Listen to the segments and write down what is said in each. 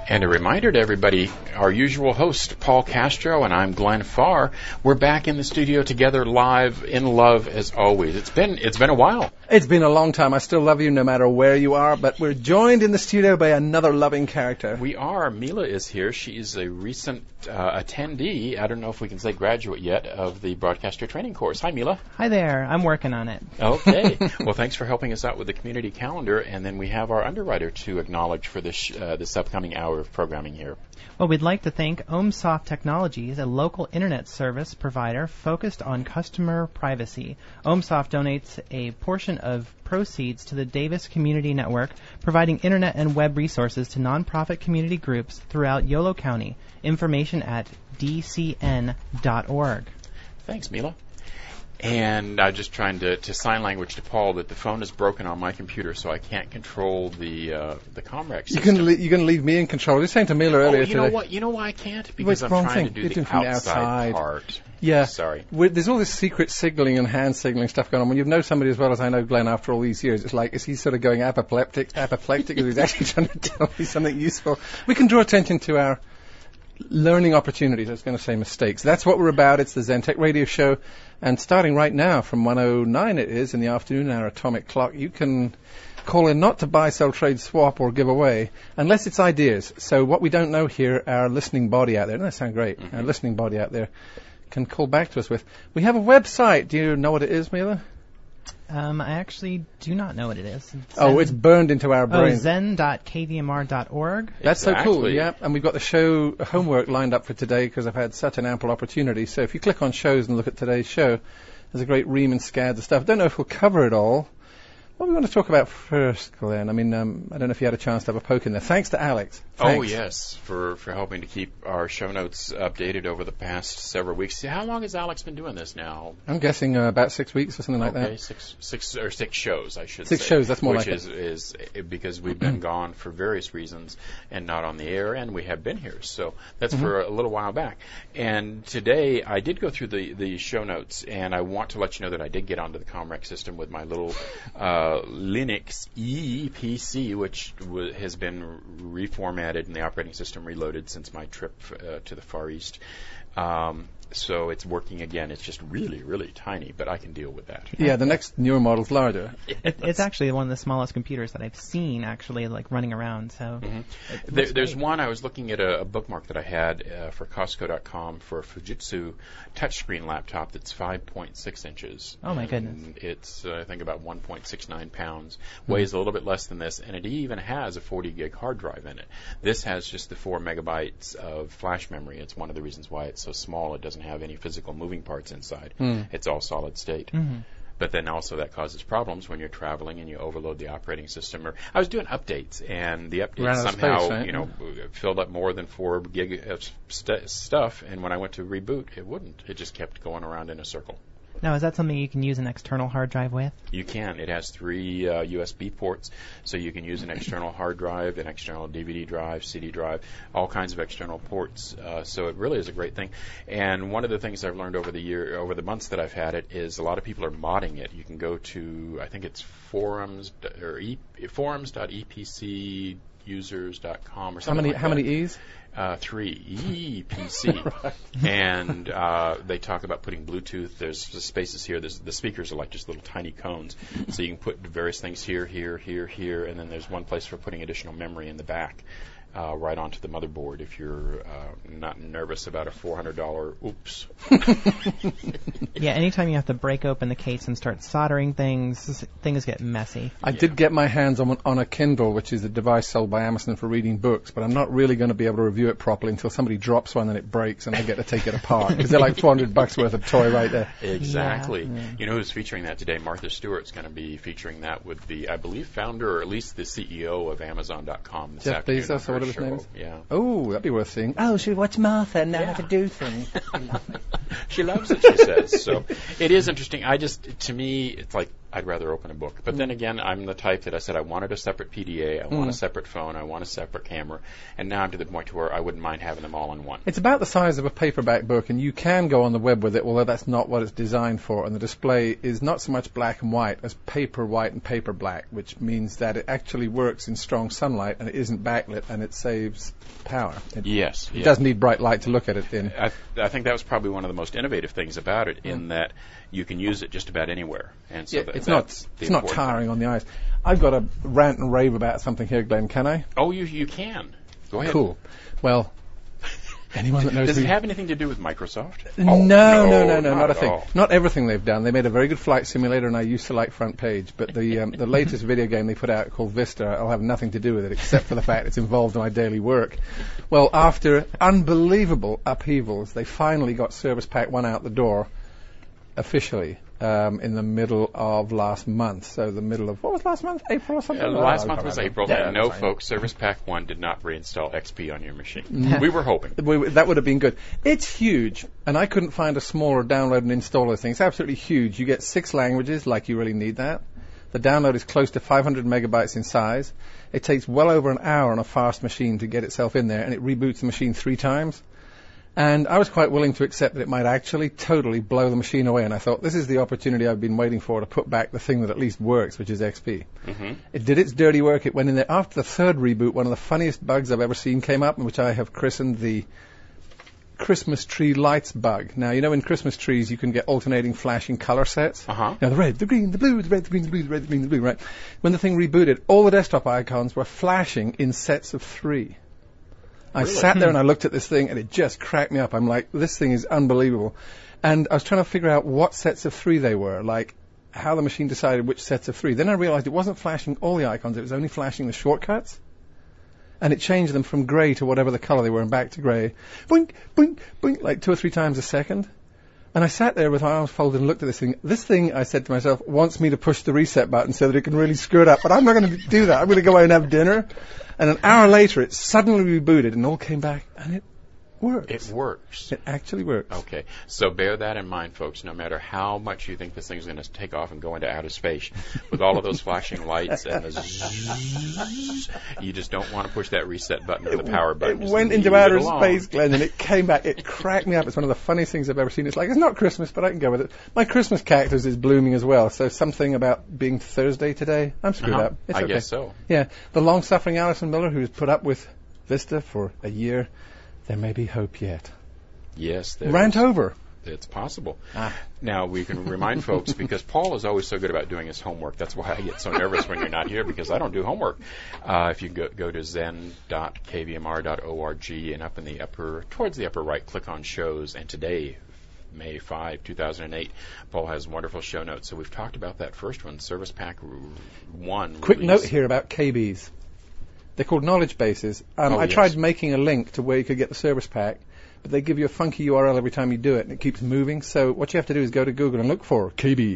And a reminder to everybody, our usual host, Paul Castro, and I'm Glenn Farr. We're back in the studio together, live, in love, as always. It's been a while. It's been a long time. I still love you no matter where you are, but we're joined in the studio by another loving character. We are. Mila is here. She is a recent attendee, I don't know if we can say graduate yet, of the Broadcaster Training Course. Hi, Mila. Hi there. I'm working on it. Okay. Well, thanks for helping us out with the community calendar, and then we have our underwriter to acknowledge for this upcoming hour of programming here. Well, we'd like to thank OhmSoft Technologies, a local internet service provider focused on customer privacy. OhmSoft donates a portion of proceeds to the Davis Community Network, providing internet and web resources to nonprofit community groups throughout Yolo County. Information at dcn.org. Thanks, Mila. And I'm just trying to sign language to Paul that the phone is broken on my computer, so I can't control the Comrex system. You're going to leave me in control. I was saying to Mila earlier today. You know why I can't? Because I'm trying to do the outside part. Yeah. Sorry. There's all this secret signaling and hand signaling stuff going on. When you know somebody as well as I know Glenn after all these years, it's like, is he sort of going apoplectic, or he's actually trying to tell me something useful? We can draw attention to our learning opportunities. I was going to say mistakes. That's what we're about. It's the Zentech Radio Show. And starting right now from 1:09 it is in the afternoon, our atomic clock, you can call in not to buy, sell, trade, swap, or give away, unless it's ideas. So what we don't know here, our listening body out there, doesn't that sound great? Mm-hmm. Our listening body out there can call back to us with. We have a website. Do you know what it is, Mila? I actually do not know what it is. It's burned into our brains. zen.kvmr.org. That's so cool, yeah. And we've got the show homework lined up for today because I've had such an ample opportunity. So if you click on shows and look at today's show, there's a great ream and scads of stuff. I don't know if we'll cover it all. What do we want to talk about first, Glenn? I mean, I don't know if you had a chance to have a poke in there. Thanks to Alex. Thanks. Oh, yes, for helping to keep our show notes updated over the past several weeks. How long has Alex been doing this now? I'm guessing about 6 weeks or something like that. Okay, six shows, I should say. 6 shows, that's more like it. Which is because we've been gone for various reasons and not on the air, and we have been here. So that's for a little while back. And today I did go through the show notes, and I want to let you know that I did get onto the Comrex system with my little Linux ePC, which has been reformatted and the operating system reloaded since my trip to the Far East. So it's working again. It's just really, really tiny, but I can deal with that. Yeah, the next newer model's larger. It's actually one of the smallest computers that I've seen actually running around. So there's one. I was looking at a bookmark that I had for Costco.com for a Fujitsu touchscreen laptop that's 5.6 inches. Oh my goodness! And it's I think about 1.69 pounds. Weighs a little bit less than this, and it even has a 40 gig hard drive in it. This has just the 4 megabytes of flash memory. It's one of the reasons why it's so small. It doesn't have any physical moving parts inside. It's all solid state. But then also that causes problems when you're traveling and you overload the operating system. Or I was doing updates, and the updates somehow filled up more than 4 gig of stuff. And when I went to reboot, it wouldn't. It just kept going around in a circle. Now, is that something you can use an external hard drive with? You can. It has 3 USB ports, so you can use an external hard drive, an external DVD drive, CD drive, all kinds of external ports. So it really is a great thing. And one of the things I've learned over the months that I've had it is a lot of people are modding it. You can go to, I think it's forums.epcusers.com or something How many E's? 3 EPC, right. And they talk about putting Bluetooth. There's the spaces here. The speakers are like just little tiny cones, so you can put various things here, and then there's one place for putting additional memory in the back. Right onto the motherboard if you're not nervous about a $400 oops. Yeah, anytime you have to break open the case and start soldering things get messy. I did get my hands on a Kindle, which is a device sold by Amazon for reading books, but I'm not really going to be able to review it properly until somebody drops one and it breaks and I get to take it apart, because they're like $400 worth of toy right there. Exactly. Yeah. You know who's featuring that today? Martha Stewart's going to be featuring that with the, I believe, founder or at least the CEO of Amazon.com this afternoon. Jeff Bezos, or whatever his name is? Yeah. Oh, that'd be worth seeing. Oh, should we watch Martha and know how to do things? She loves it, she says. So it is interesting. To me, it's like I'd rather open a book. But then again, I'm the type that I said I wanted a separate PDA, I want a separate phone, I want a separate camera, and now I'm to the point to where I wouldn't mind having them all in one. It's about the size of a paperback book, and you can go on the web with it, although that's not what it's designed for. And the display is not so much black and white as paper white and paper black, which means that it actually works in strong sunlight, and it isn't backlit, and it saves power. It does need bright light to look at it in. I think that was probably one of the most innovative things about it, in that you can use it just about anywhere. And so it's not tiring on the eyes. I've got a rant and rave about something here, Glenn. Can I? Oh, you can. Go ahead. Cool. Well, anyone that knows Does it have anything to do with Microsoft? No, not a thing. All. Not everything they've done. They made a very good flight simulator, and I used to like Front Page. But the latest video game they put out called Vista, I'll have nothing to do with it except for the fact it's involved in my daily work. Well, after unbelievable upheavals, they finally got Service Pack 1 out the door officially in the middle of last month. So the middle of, what was last month? April or something? Last month was April. Yeah, no, folks, Service Pack 1 did not reinstall XP on your machine. We were hoping. That would have been good. It's huge, and I couldn't find a smaller download and installer thing. It's absolutely huge. You get 6 languages, like you really need that. The download is close to 500 megabytes in size. It takes well over an hour on a fast machine to get itself in there, and it reboots the machine 3 times. And I was quite willing to accept that it might actually totally blow the machine away. And I thought, this is the opportunity I've been waiting for to put back the thing that at least works, which is XP. It did its dirty work. It went in there. After the 3rd reboot, one of the funniest bugs I've ever seen came up, which I have christened the Christmas tree lights bug. Now, you know, in Christmas trees, you can get alternating flashing color sets. Now, the red, the green, the blue, the red, the green, the blue, the red, the green, the blue, right? When the thing rebooted, all the desktop icons were flashing in sets of 3. I sat there and I looked at this thing, and it just cracked me up. I'm like, this thing is unbelievable. And I was trying to figure out what sets of 3 they were, like how the machine decided which sets of 3. Then I realized it wasn't flashing all the icons, it was only flashing the shortcuts. And it changed them from grey to whatever the color they were, and back to grey. Boink, boink, boink, like 2 or 3 times a second. And I sat there with my arms folded and looked at this thing. This thing, I said to myself, wants me to push the reset button so that it can really screw it up. But I'm not going to do that. I'm going to go away and have dinner. And an hour later, it suddenly rebooted and all came back, and it works. It works. It actually works. Okay. So bear that in mind, folks. No matter how much you think this thing's going to take off and go into outer space, with all of those flashing lights and the zzzz, you just don't want to push that reset button or the power button. It went into outer space, Glenn, and it came back. It cracked me up. It's one of the funniest things I've ever seen. It's like, it's not Christmas, but I can go with it. My Christmas cactus is blooming as well, so something about being Thursday today, I'm screwed up. It's okay. I guess so. Yeah. The long-suffering Alison Miller, who's put up with Vista for a year, there may be hope yet. Yes. There Rant is. Over. It's possible. Now, we can remind folks, because Paul is always so good about doing his homework. That's why I get so nervous when you're not here, because I don't do homework. If you go to zen.kvmr.org, and up in the towards the upper right, click on shows. And today, May 5, 2008, Paul has wonderful show notes. So we've talked about that first one, Service Pack 1. Quick release. note here about KBs. They're called knowledge bases. I tried making a link to where you could get the Service Pack, but they give you a funky URL every time you do it, and it keeps moving. So what you have to do is go to Google and look for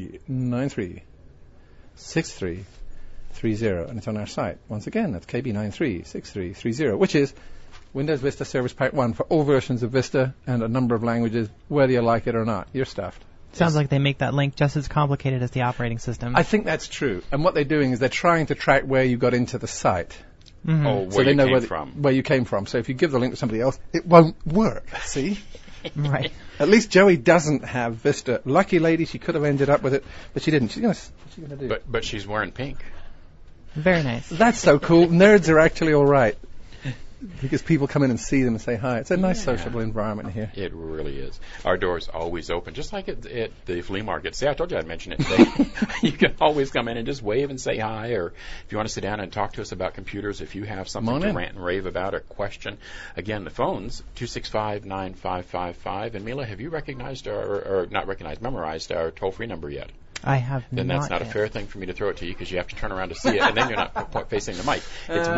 KB936330, and it's on our site. Once again, that's KB936330, which is Windows Vista Service Pack 1 for all versions of Vista and a number of languages, whether you like it or not. You're stuffed. Sounds like they make that link just as complicated as the operating system. I think that's true. And what they're doing is they're trying to track where you got into the site. Oh, so they know where you came from. So if you give the link to somebody else, it won't work. See? Right. At least Joey doesn't have Vista. Lucky lady, she could have ended up with it, but she didn't. What's she going to do? But she's wearing pink. Very nice. That's so cool. Nerds are actually all right. Because people come in and see them and say hi. It's a nice sociable environment here. It really is. Our door's always open, just like at the flea market. See, I told you I'd mention it today. You can always come in and just wave and say hi, or if you want to sit down and talk to us about computers, if you have something to rant and rave about, a question. Again, the phone's 265-9555. And Mila, have you recognized memorized our toll-free number yet? I have then not. That's not yet. a fair thing for me to throw it to you, because you have to turn around to see it, and then you're not facing the mic. It's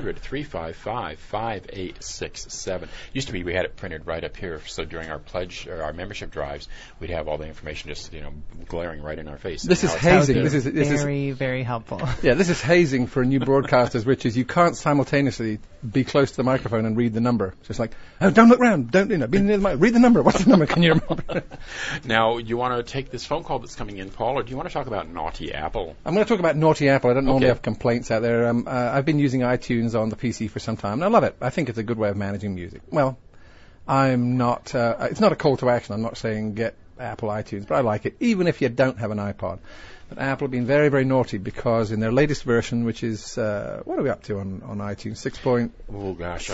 1-800-355-5867. Used to be we had it printed right up here, so during our pledge or our membership drives, we'd have all the information just glaring right in our face. This is hazing. This is very, very helpful. Yeah, this is hazing for new broadcasters, which is you can't simultaneously be close to the microphone and read the number. It's just like, oh, don't look around, be near the mic. Read the number. What's the number? Can you remember? Now, you want to take this phone call that's coming in, Paul? all, or do you want to talk about naughty Apple? I'm going to talk about naughty Apple. I don't normally Okay. have complaints out there. I've been using iTunes on the PC for some time, and I love it. I think it's a good way of managing music. Well, I'm not. It's not a call to action. I'm not saying get Apple iTunes, but I like it, even if you don't have an iPod. But Apple have been very, very naughty because in their latest version, which is, what are we up to on iTunes? 6. Oh, gosh.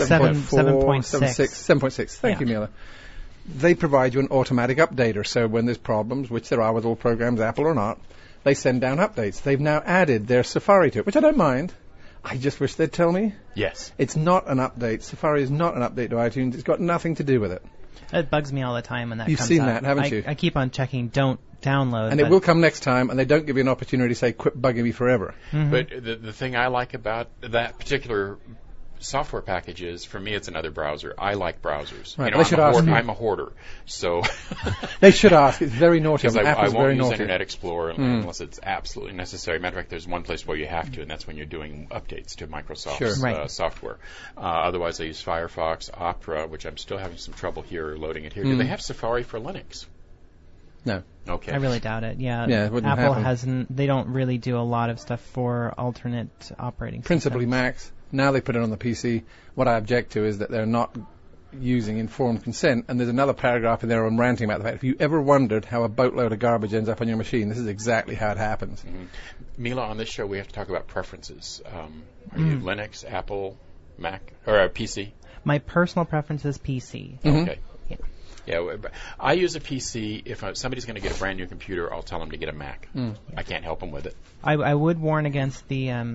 7.6. 7.6. Thank you, Mila. They provide you an automatic updater. So when there's problems, which there are with all programs, Apple or not, they send down updates. They've now added their Safari to it, which I don't mind. I just wish they'd tell me. Yes. It's not an update. Safari is not an update to iTunes. It's got nothing to do with it. It bugs me all the time when that You've comes seen up. that, haven't you? I keep on checking don't download. And it will come next time, and they don't give you an opportunity to say, quit bugging me forever. Mm-hmm. But the thing I like about that particular software package is, for me, it's another browser. I like browsers. Right, You know, they should ask you. I'm a hoarder, so They should ask. It's very naughty. because I Apple's won't very use naughty. Internet Explorer unless it's absolutely necessary. Matter of fact, there's one place where you have to, and that's when you're doing updates to Microsoft's Sure. Right. software. Otherwise, I use Firefox, Opera, which I'm still having some trouble here loading it here. Do they have Safari for Linux? No. Okay. I really doubt it. Yeah, Yeah, it wouldn't Apple happen. hasn't. They don't really do a lot of stuff for alternate operating Principally systems. Macs. Now they put it on the PC. What I object to is that they're not using informed consent. And there's another paragraph in there on ranting about the fact if you ever wondered how a boatload of garbage ends up on your machine, this is exactly how it happens. Mila, on this show, we have to talk about preferences. Are you Linux, Apple, Mac, or PC? My personal preference is PC. Okay. Yeah. Yeah, I use a PC. If somebody's going to get a brand new computer, I'll tell them to get a Mac. I can't help them with it. I would warn against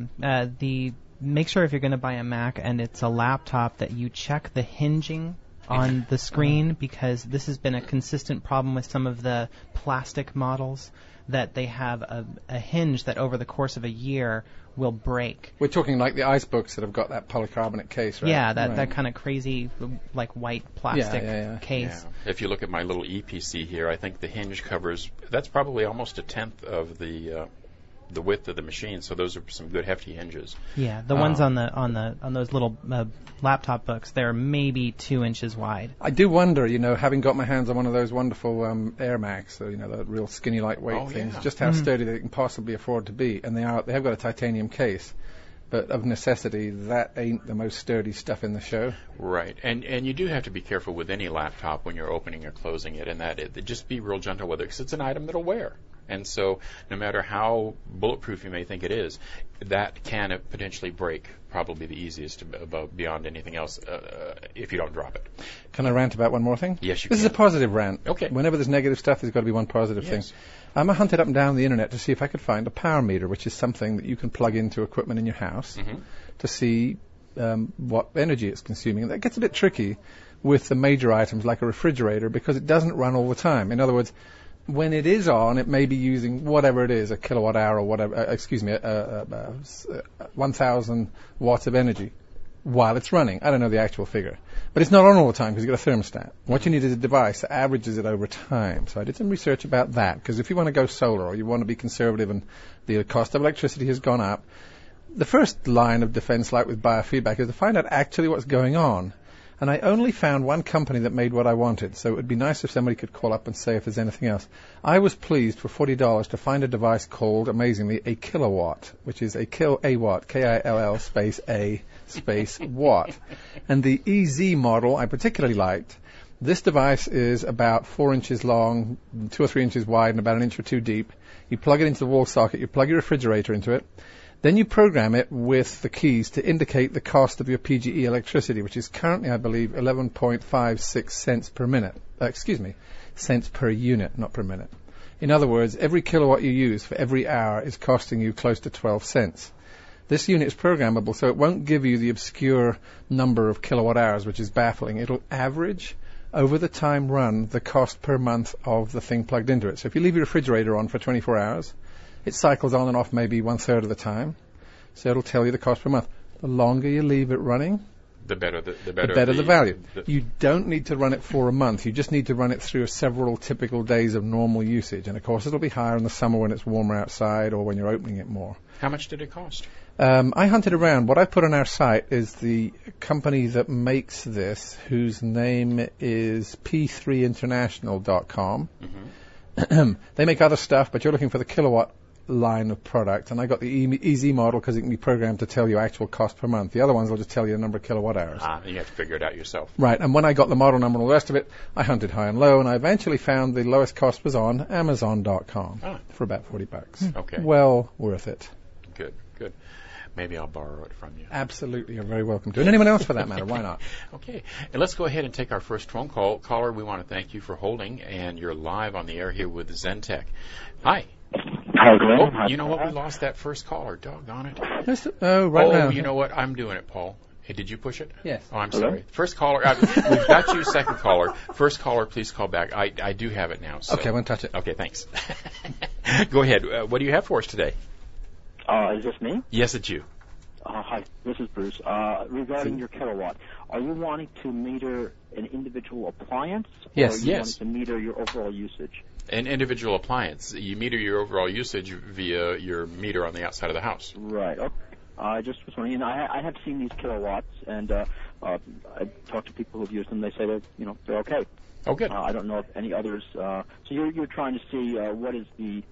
the make sure if you're going to buy a Mac and it's a laptop that you check the hinging on the screen, because this has been a consistent problem with some of the plastic models, that they have a hinge that over the course of a year will break. We're talking like the ice books that have got that polycarbonate case, right? Yeah, that Right. kind of crazy, like white plastic yeah. case. Yeah. If you look at my little ePC here, I think the hinge covers, that's probably almost a tenth of the width of the machine. So those are some good hefty hinges. Yeah, the ones on those little laptop books, they're maybe 2 inches wide. I do wonder, having got my hands on one of those wonderful Air Max, so, the real skinny, lightweight things, just how sturdy they can possibly afford to be. And they have got a titanium case. But of necessity, that ain't the most sturdy stuff in the show. Right, and you do have to be careful with any laptop when you're opening or closing it, and just be real gentle with it, because it's an item that'll wear. And so no matter how bulletproof you may think it is, that can potentially break, probably the easiest beyond anything else, if you don't drop it. Can I rant about one more thing? Yes, you This can. is a positive rant. Okay. Whenever there's negative stuff, there's got to be one positive Yes. thing. I hunted up and down the internet to see if I could find a power meter, which is something that you can plug into equipment in your house to see what energy it's consuming. And that gets a bit tricky with the major items like a refrigerator, because it doesn't run all the time. In other words, when it is on, it may be using whatever it is, a kilowatt hour or whatever, 1,000 watts of energy while it's running. I don't know the actual figure. But it's not on all the time because you've got a thermostat. What you need is a device that averages it over time. So I did some research about that, because if you want to go solar or you want to be conservative and the cost of electricity has gone up, the first line of defense, like with biofeedback, is to find out actually what's going on. And I only found one company that made what I wanted, so it would be nice if somebody could call up and say if there's anything else. I was pleased for $40 to find a device called, amazingly, a kilowatt, which is a watt, K-I-L-L space A space watt. And the EZ model I particularly liked. This device is about 4 inches long, 2 or 3 inches wide, and about an inch or two deep. You plug it into the wall socket, you plug your refrigerator into it. Then you program it with the keys to indicate the cost of your PGE electricity, which is currently, I believe, 11.56 cents per minute. Cents per unit, not per minute. In other words, every kilowatt you use for every hour is costing you close to 12 cents. This unit is programmable, so it won't give you the obscure number of kilowatt hours, which is baffling. It'll average over the time run the cost per month of the thing plugged into it. So if you leave your refrigerator on for 24 hours, it cycles on and off maybe 1/3 of the time. So it'll tell you the cost per month. The longer you leave it running, the better the value. You don't need to run it for a month. You just need to run it through several typical days of normal usage. And of course, it'll be higher in the summer when it's warmer outside or when you're opening it more. How much did it cost? I hunted around. What I put on our site is the company that makes this, whose name is p3international.com. They make other stuff, but you're looking for the kilowatt line of product, and I got the easy model because it can be programmed to tell you actual cost per month. The other ones will just tell you the number of kilowatt hours. You have to figure it out yourself. Right, and when I got the model number and all the rest of it, I hunted high and low, and I eventually found the lowest cost was on Amazon.com for about $40. Okay. Well worth it. Good. Maybe I'll borrow it from you. Absolutely, you're very welcome to. And anyone else for that matter, why not? Okay, and let's go ahead and take our first phone call. Caller, we want to thank you for holding, and you're live on the air here with Zentech. Hi. Hi, Glenn. Oh, you know what? We lost that first caller. Doggone it. Right now. You know what? I'm doing it, Paul. Hey, did you push it? Yes. Oh, I'm sorry. First caller. We've got you, second caller. First caller, please call back. I do have it now. So. Okay, I won't touch it. Okay, thanks. Go ahead. What do you have for us today? Is this me? Yes, it's you. Hi, this is Bruce. Regarding your kilowatt, are you wanting to meter an individual appliance? Yes. Or are you wanting to meter your overall usage? An individual appliance. You meter your overall usage via your meter on the outside of the house. Right. Okay. I just was wondering. I have seen these kilowatts, and I talked to people who've used them. They say that they're okay. Oh, good. I don't know if any others. So you're trying to see what is the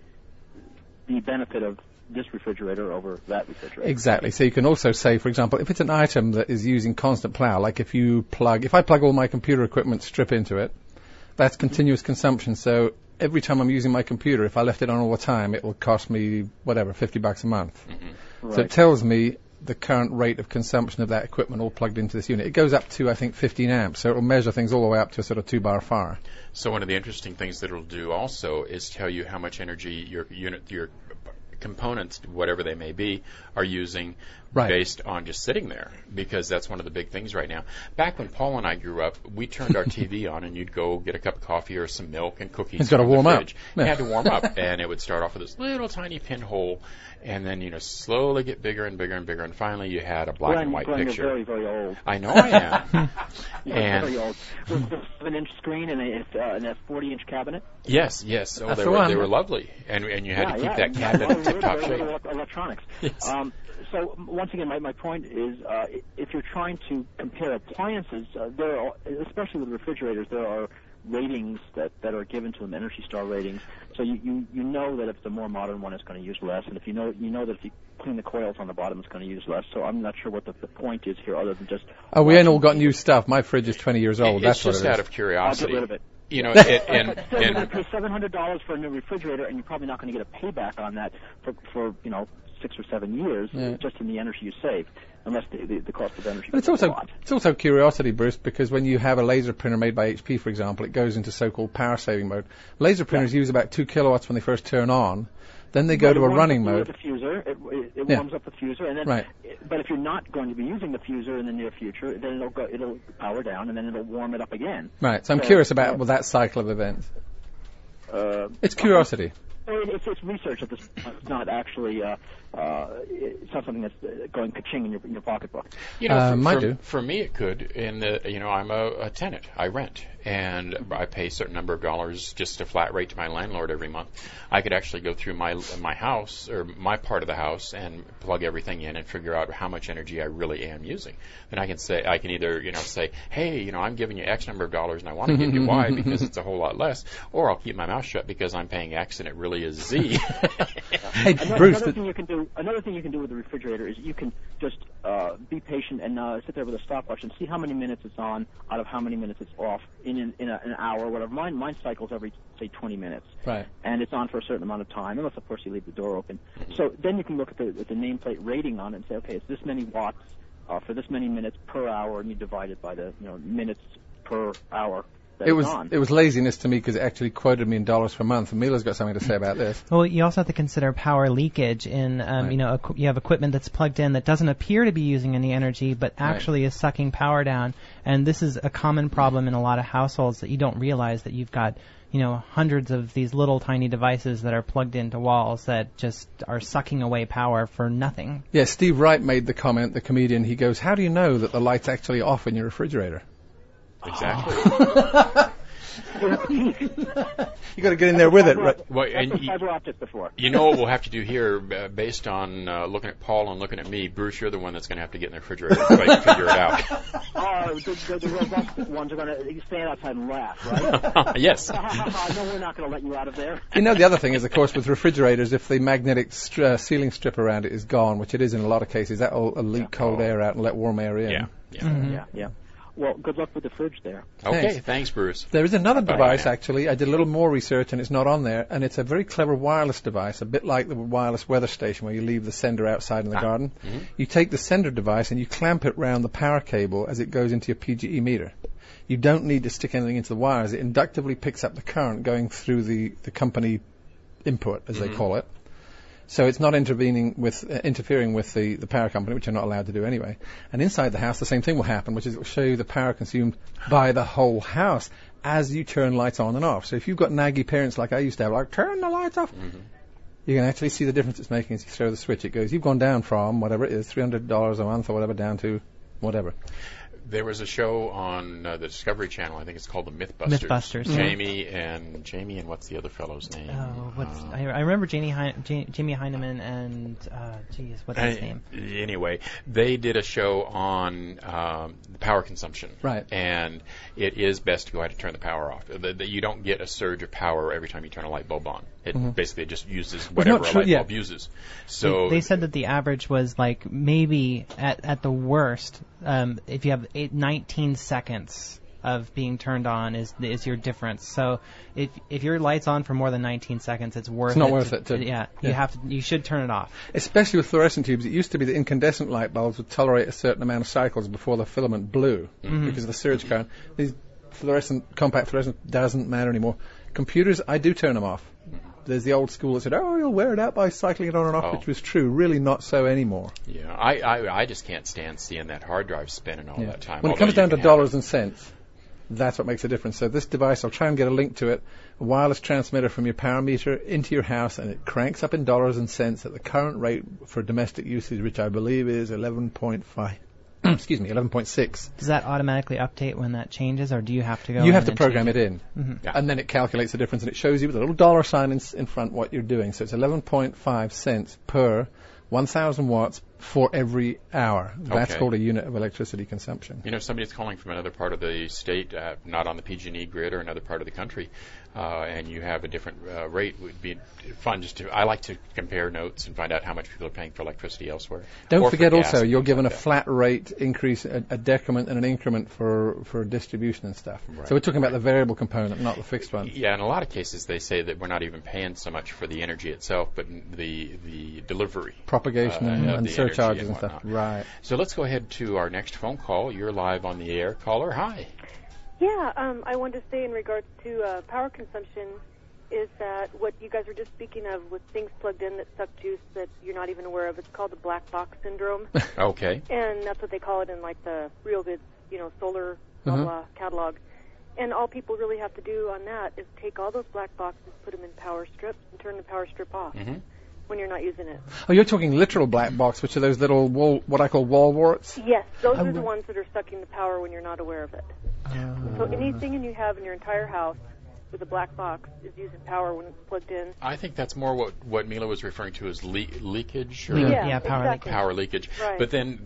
benefit of this refrigerator over that refrigerator. Exactly. So you can also say, for example, if it's an item that is using constant power, like if I plug all my computer equipment strip into it, that's continuous consumption. So every time I'm using my computer, if I left it on all the time, it will cost me, $50 a month. Mm-hmm. Right. So it tells me the current rate of consumption of that equipment all plugged into this unit. It goes up to, I think, 15 amps. So it will measure things all the way up to a sort of 2-bar fire. So one of the interesting things that it'll do also is tell you how much energy your components, whatever they may be, are using based on just sitting there, because that's one of the big things right now. Back when Paul and I grew up, we turned our TV on and you'd go get a cup of coffee or some milk and cookies. It's got to warm up. You had to warm up, and it would start off with this little tiny pinhole, and then slowly get bigger and bigger and bigger, and finally you had a black and white picture. You're very, very old. I know I am. And very old. With a 7-inch screen and a 40-inch cabinet. Yes. Oh, they were lovely, and you had to keep that cabinet in tip-top shape. Electronics. Yes. So once again, my point is, if you're trying to compare appliances, there are, especially with refrigerators, there are ratings that are given to them, Energy Star ratings. So you know that if it's a more modern one, it's going to use less, and if you know that if you clean the coils on the bottom, it's going to use less. So I'm not sure what the point is here, other than just. We ain't all got new stuff. My fridge is 20 years old. It's That's what it just is. Out of curiosity. I'll get rid of it. You're going to pay $700 for a new refrigerator, and you're probably not going to get a payback on that for 6 or 7 years, just in the energy you save, unless the cost of energy. But it's also curiosity, Bruce, because when you have a laser printer made by HP, for example, it goes into so-called power saving mode. Laser printers use about 2 kilowatts when they first turn on. Then they go to a running mode. It warms up the fuser, and then. Right. But if you're not going to be using the fuser in the near future, then it'll power down, and then it'll warm it up again. Right. So I'm curious about that cycle of events. It's curiosity. It's research at this point. It's not actually. It's not something that's going ka-ching in your pocketbook. For me, it could. I'm a tenant. I rent, and I pay a certain number of dollars, just a flat rate to my landlord every month. I could actually go through my house or my part of the house and plug everything in and figure out how much energy I really am using. Then I can either say, hey, I'm giving you X number of dollars and I want to give you Y because it's a whole lot less, or I'll keep my mouth shut because I'm paying X and it really is Z. Hey, Bruce. Another thing you can do with the refrigerator is you can just be patient and sit there with a stopwatch and see how many minutes it's on out of how many minutes it's off in an hour or whatever. Mine cycles every, say, 20 minutes. Right. And it's on for a certain amount of time, unless, of course, you leave the door open. So then you can look at the nameplate rating on it and say, okay, it's this many watts for this many minutes per hour, and you divide it by the minutes per hour. It was laziness to me because it actually quoted me in dollars per month. And Mila's got something to say about this. Well, you also have to consider power leakage in, you have equipment that's plugged in that doesn't appear to be using any energy, but actually is sucking power down. And this is a common problem in a lot of households that you don't realize that you've got, hundreds of these little tiny devices that are plugged into walls that just are sucking away power for nothing. Yeah, Steve Wright made the comment, the comedian. He goes, how do you know that the light's actually off in your refrigerator? Exactly. You have to peek. You got to get in there with it, right? Well, That's and what fiber optics before. you know what we'll have to do here, based on looking at Paul and looking at me, Bruce, you're the one that's going to have to get in the refrigerator so I can figure it out. The robust ones are going to stand outside and laugh, right? Yes. No, we're not going to let you out of there. You know, the other thing is, of course, with refrigerators, if the magnetic sealing strip around it is gone, which it is in a lot of cases, that will leak cold air out and let warm air in. Yeah. Yeah. Well, good luck with the fridge there. Okay, thanks, Bruce. There is another Bye-bye device, now. actually. I did a little more research, and it's not on there, and it's a very clever wireless device, a bit like the wireless weather station where you leave the sender outside in the garden. Mm-hmm. You take the sender device and you clamp it round the power cable as it goes into your PGE meter. You don't need to stick anything into the wires. It inductively picks up the current going through the company input, as they call it. So it's not interfering with the power company, which you're not allowed to do anyway. And inside the house, the same thing will happen, which is it will show you the power consumed by the whole house as you turn lights on and off. So if you've got naggy parents like I used to have, like, turn the lights off, you can actually see the difference it's making as you throw the switch. It goes, you've gone down from whatever it is, $300 a month or whatever, down to whatever. There was a show on the Discovery Channel. I think it's called the Mythbusters. Mythbusters. Jamie and what's the other fellow's name? I remember Jamie Heineman and what's his name? Anyway, they did a show on the power consumption. Right. And it is best to go ahead and turn the power off. You don't get a surge of power every time you turn a light bulb on. It basically just uses whatever a light bulb uses. So they said that the average was like maybe at the worst, if you have 19 seconds of being turned on is your difference. So if your light's on for more than 19 seconds, it's worth it. It's not worth it. You should turn it off. Especially with fluorescent tubes. It used to be that incandescent light bulbs would tolerate a certain amount of cycles before the filament blew because of the surge current. These compact fluorescent doesn't matter anymore. Computers, I do turn them off. There's the old school that said, you'll wear it out by cycling it on and off, which was true. Really not so anymore. Yeah, I just can't stand seeing that hard drive spinning all that time. When it comes down to dollars and cents, that's what makes a difference. So this device, I'll try and get a link to it, a wireless transmitter from your power meter into your house, and it cranks up in dollars and cents at the current rate for domestic usage, which I believe is 11.5. Excuse me, 11.6. Does that automatically update when that changes, or do you have to go? You have to program it in, Mm-hmm. and then it calculates the difference, and it shows you with a little dollar sign in front what you're doing. So it's 11.5 cents per 1,000 watts for every hour. That's called a unit of electricity consumption. You know, if somebody's calling from another part of the state, not on the PG&E grid or another part of the country, and you have a different rate, it would be fun I like to compare notes and find out how much people are paying for electricity elsewhere. Don't forget also, you're given a flat rate increase, a decrement and an increment for distribution and stuff. Right. So we're talking about the variable component, not the fixed one. Yeah, in a lot of cases they say that we're not even paying so much for the energy itself, but the delivery. Propagation and the surcharges and whatnot. stuff. Right. So let's go ahead to our next phone call. You're live on the air. Caller, hi. Yeah, I wanted to say in regards to power consumption is that what you guys were just speaking of with things plugged in that suck juice that you're not even aware of. It's called the black box syndrome. Okay. And that's what they call it in like the Real Goods, solar blah blah catalog. And all people really have to do on that is take all those black boxes, put them in power strips, and turn the power strip off when you're not using it. Oh, you're talking literal black box, which are those little what I call wall warts? Yes, those are the ones that are sucking the power when you're not aware of it. So anything you have in your entire house with a black box is using power when it's plugged in. I think that's more what Mila was referring to as leakage. Or Power leakage. Right. But then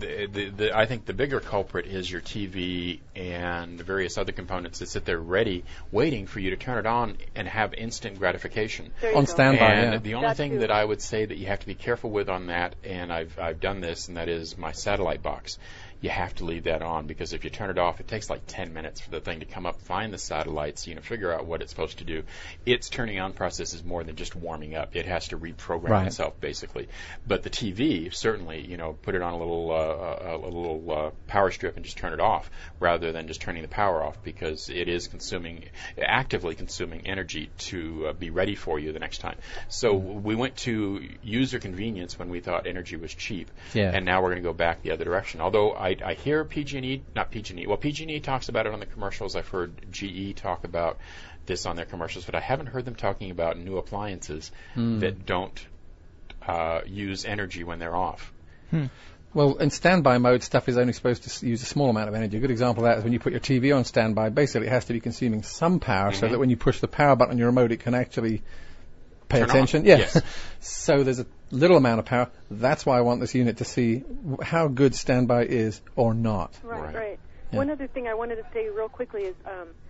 I think the bigger culprit is your TV and the various other components that sit there ready, waiting for you to turn it on and have instant gratification. On standby, And the only thing that I would say that you have to be careful with on that, and I've done this, and that is my satellite box. You have to leave that on, because if you turn it off, it takes like 10 minutes for the thing to come up, find the satellites, figure out what it's supposed to do. Its turning on process is more than just warming up. It has to reprogram itself, basically. But the TV, certainly, put it on a little power strip and just turn it off, rather than just turning the power off, because it is actively consuming energy to be ready for you the next time. So we went to user convenience when we thought energy was cheap, and now we're going to go back the other direction. Although I hear PG&E, not PG&E. Well, PG&E talks about it on the commercials. I've heard GE talk about this on their commercials, but I haven't heard them talking about new appliances that don't use energy when they're off. Well, in standby mode, stuff is only supposed to use a small amount of energy. A good example of that is when you put your TV on standby, basically it has to be consuming some power so that when you push the power button on your remote, it can actually pay Turn attention. on. Yeah. Yes. So there's a little amount of power. That's why I want this unit to see how good standby is or not. Right. Yeah. One other thing I wanted to say real quickly is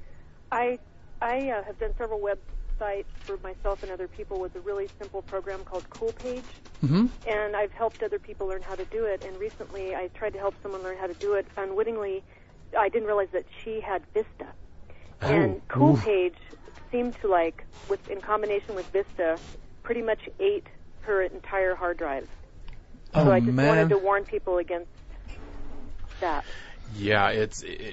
I have done several websites for myself and other people with a really simple program called CoolPage. Mm-hmm. And I've helped other people learn how to do it. And recently I tried to help someone learn how to do it. Unwittingly, I didn't realize that she had Vista. And CoolPage seemed to, like, in combination with Vista, pretty much ate her entire hard drive. So I just wanted to warn people against that. Yeah,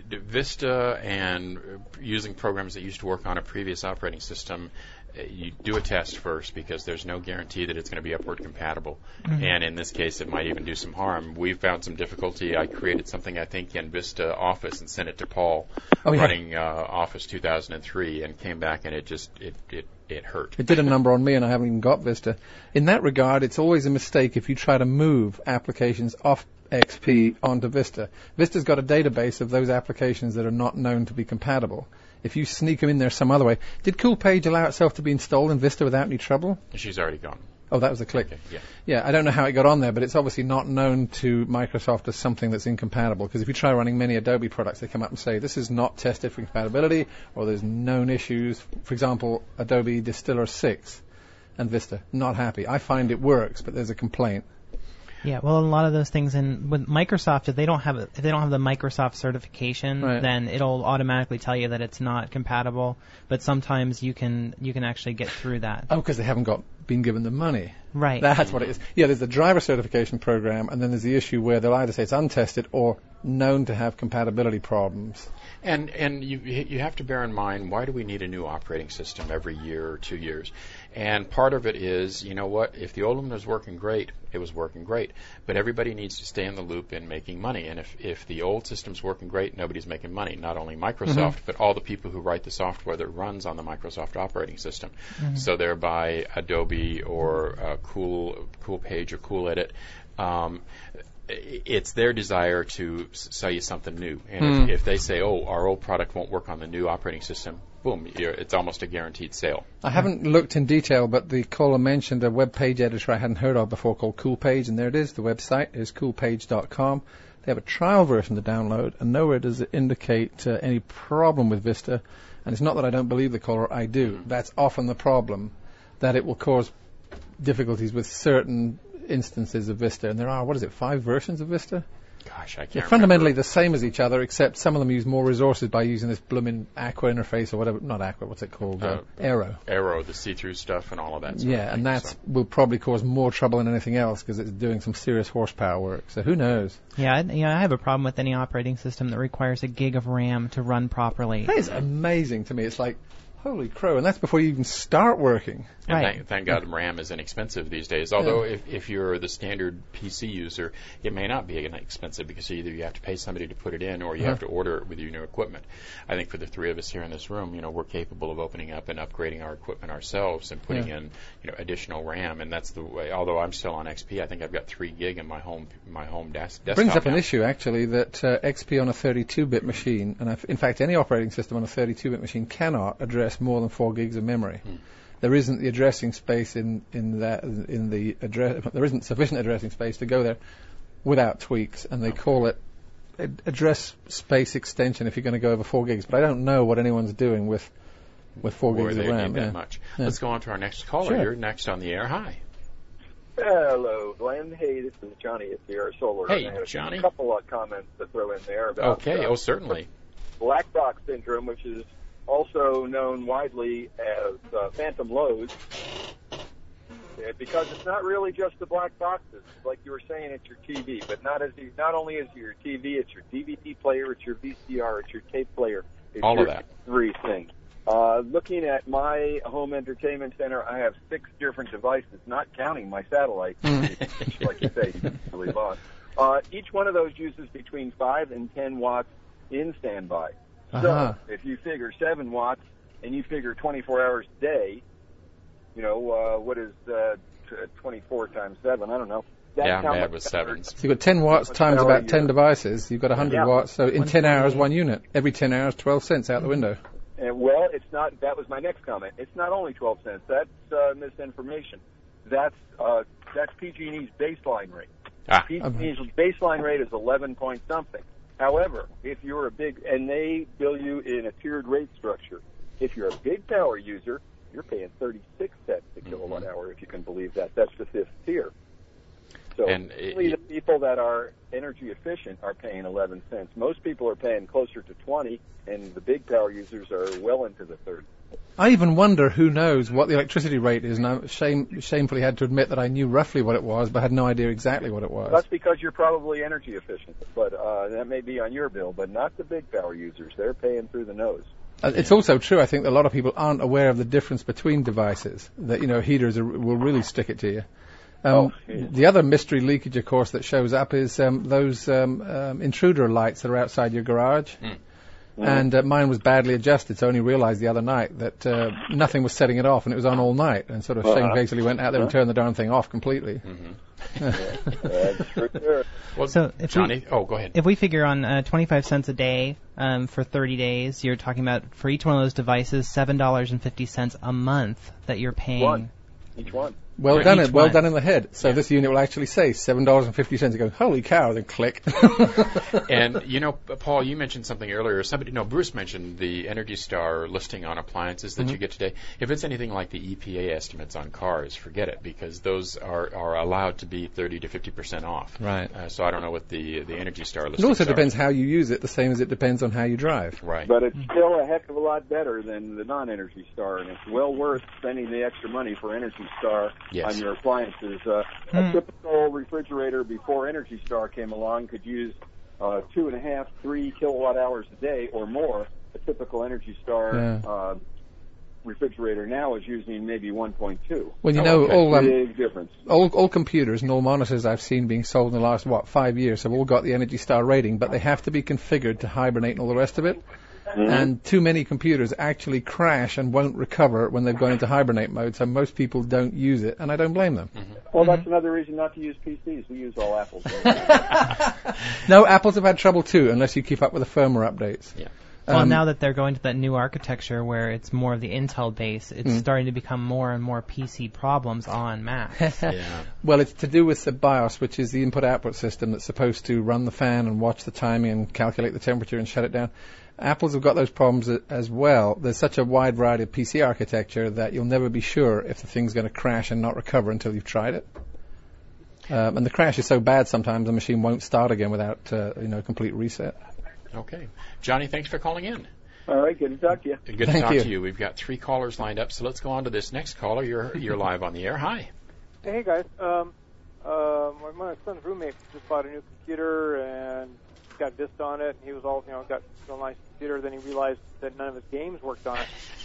Vista and using programs that used to work on a previous operating system, you do a test first because there's no guarantee that it's going to be upward compatible. Mm-hmm. And in this case, it might even do some harm. We've found some difficulty. I created something, I think, in Vista Office and sent it to Paul running Office 2003 and came back and it hurt. It did a number on me, and I haven't even got Vista. In that regard, it's always a mistake if you try to move applications off XP onto Vista. Vista's got a database of those applications that are not known to be compatible. If you sneak them in there some other way. Did CoolPage allow itself to be installed in Vista without any trouble? She's already gone. Oh, that was a click. Okay, yeah, I don't know how it got on there, but it's obviously not known to Microsoft as something that's incompatible, because if you try running many Adobe products, they come up and say, this is not tested for compatibility, or there's known issues. For example, Adobe Distiller 6 and Vista, not happy. I find it works, but there's a complaint. Yeah, well, a lot of those things with Microsoft, if they don't have the Microsoft certification, then it'll automatically tell you that it's not compatible. But sometimes you can actually get through that. Oh, because they haven't been given the money. Right. That's what it is. Yeah, there's the driver certification program, and then there's the issue where they'll either say it's untested or known to have compatibility problems. And you have to bear in mind, why do we need a new operating system every year or 2 years? And part of it is, you know what, if the old one was working great, it was working great. But everybody needs to stay in the loop in making money. And if the old system's working great, nobody's making money. Not only Microsoft, but all the people who write the software that runs on the Microsoft operating system. Mm-hmm. So thereby Adobe or CoolPage or CoolEdit, it's their desire to sell you something new. And if they say, oh, our old product won't work on the new operating system, boom, it's almost a guaranteed sale. I haven't looked in detail, but the caller mentioned a web page editor I hadn't heard of before called CoolPage, and there it is. The website is coolpage.com. They have a trial version to download, and nowhere does it indicate any problem with Vista. And it's not that I don't believe the caller, I do. That's often the problem, that it will cause difficulties with certain instances of Vista. And there are, 5 versions of Vista? Gosh, I can't They're fundamentally the same as each other, except some of them use more resources by using this blooming Aqua interface or whatever. Not Aqua, what's it called? Aero. Aero, the see-through stuff and all of that sort of thing. And that will probably cause more trouble than anything else because it's doing some serious horsepower work. So who knows? Yeah, I have a problem with any operating system that requires a gig of RAM to run properly. That is amazing to me. It's like, holy crow, and that's before you even start working. And right. thank God RAM is inexpensive these days. Although if you're the standard PC user, it may not be expensive because either you have to pay somebody to put it in or you have to order it with your new equipment. I think for the three of us here in this room, we're capable of opening up and upgrading our equipment ourselves and putting in additional RAM. And that's the way. Although I'm still on XP, I think I've got 3 gig in my home desktop. It brings up now. An issue actually that XP on a 32-bit machine, and in fact any operating system on a 32-bit machine cannot address more than 4 gigs of memory. There isn't the addressing space there isn't sufficient addressing space to go there without tweaks, and they call it address space extension if you're going to go over 4 gigs. But I don't know what anyone's doing with 4 gigs of RAM. That much. Let's go on to our next caller. Sure. You're next on the air. Hi. Hello, Glenn. Hey, this is Johnny at Sierra Solar. Hey, I have Johnny. A couple of comments to throw in there about certainly. black box syndrome, which is also known widely as phantom loads, because it's not really just the black boxes. Like you were saying, it's your TV, but not only is it your TV, it's your DVD player, it's your VCR, it's your tape player. It's all your of that. Everything. Looking at my home entertainment center, I have 6 different devices, not counting my satellite, which, like you say, you really lost. Each one of those uses between 5 and 10 watts in standby. So if you figure 7 watts and you figure 24 hours a day, what is 24 times 7? I don't know. Yeah, how I'm bad much with power- sevens. So you've got 10 watts times power about you 10 use. devices. You've got 100 Yeah. watts. So in 10 hours, 1 unit. Every 10 hours, 12 cents out the window. Well, it's not. That was my next comment. It's not only 12 cents. That's misinformation. That's PG&E's baseline rate. Ah. PG&E's baseline rate is 11 point something. However, if you're a big, and they bill you in a tiered rate structure. If you're a big power user, you're paying 36 cents a kilowatt hour, if you can believe that. That's the 5th tier. So And only the people that are energy efficient are paying 11 cents. Most people are paying closer to 20, and the big power users are well into the 30s. I even wonder who knows what the electricity rate is, and I shamefully had to admit that I knew roughly what it was, but had no idea exactly what it was. That's because you're probably energy efficient, but that may be on your bill, but not the big power users. They're paying through the nose. It's also true, I think, that a lot of people aren't aware of the difference between devices, that, heaters will really stick it to you. The other mystery leakage, of course, that shows up is those intruder lights that are outside your garage. And mine was badly adjusted, so I only realized the other night that nothing was setting it off, and it was on all night, and sort of shamefacedly went out there and turned the darn thing off completely. Well, So Johnny, go ahead. If we figure on 25 cents a day for 30 days, you're talking about, for each one of those devices, $7.50 a month that you're paying. Each one. Well For done, each well one. done in the head. So this unit will actually say $7.50. You go, holy cow, then click. And, Paul, you mentioned something earlier. Bruce mentioned the Energy Star listing on appliances that you get today. If it's anything like the EPA estimates on cars, forget it, because those are allowed to be 30 to 50% off. Right. So I don't know what the Energy Star listings It also are. depends how you use it, the same as it depends on how you drive. Right. But it's still a heck of a lot better than the non-Energy Star, and it's well worth spending the extra money for Energy Star Yes. on your appliances. A typical refrigerator before Energy Star came along could use 2.5, 3 kilowatt hours a day or more. A typical Energy Star refrigerator now is using maybe 1.2. Well, Big difference. all computers and all monitors I've seen being sold in the last, 5 years have all got the Energy Star rating, but they have to be configured to hibernate and all the rest of it. And too many computers actually crash and won't recover when they've gone into hibernate mode, so most people don't use it, and I don't blame them. Well, that's another reason not to use PCs. We use all Apples. No, Apples have had trouble too, unless you keep up with the firmware updates. Yeah. Well, now that they're going to that new architecture where it's more of the Intel base, it's starting to become more and more PC problems en masse. Yeah. Well, it's to do with the BIOS, which is the input-output system that's supposed to run the fan and watch the timing and calculate the temperature and shut it down. Apples have got those problems as well. There's such a wide variety of PC architecture that you'll never be sure if the thing's going to crash and not recover until you've tried it. And the crash is so bad sometimes the machine won't start again without complete reset. Okay. Johnny, thanks for calling in. All right, good to talk to you. Good to Thank talk you. to you. We've got 3 callers lined up, so let's go on to this next caller. You're live on the air. Hi. Hey guys, my son's roommate just bought a new computer and got Vista on it, and he was all, got a nice computer. Then he realized that none of his games worked on